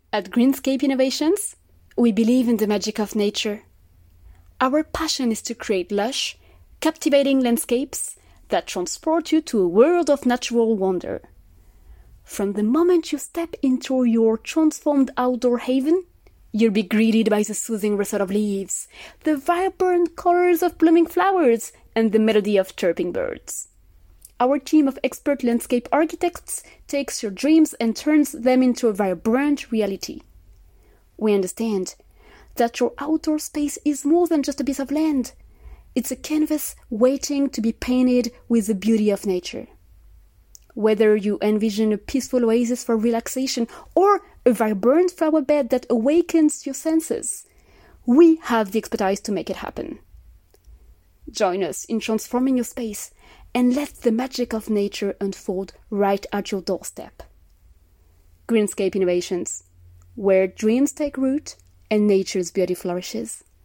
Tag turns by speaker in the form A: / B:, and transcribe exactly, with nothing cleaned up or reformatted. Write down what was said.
A: At Greenscape Innovations, we believe in the magic of nature. Our passion is to create lush, captivating landscapes that transport you to a world of natural wonder. From the moment you step into your transformed outdoor haven, you'll be greeted by the soothing rustle of leaves, the vibrant colors of blooming flowers, and the melody of chirping birds. Our team of expert landscape architects takes your dreams and turns them into a vibrant reality. We understand that your outdoor space is more than just a piece of land. It's a canvas waiting to be painted with the beauty of nature. Whether you envision a peaceful oasis for relaxation or a vibrant flower bed that awakens your senses, we have the expertise to make it happen. Join us in transforming your space and let the magic of nature unfold right at your doorstep. Greenscape Innovations, where dreams take root and nature's beauty flourishes.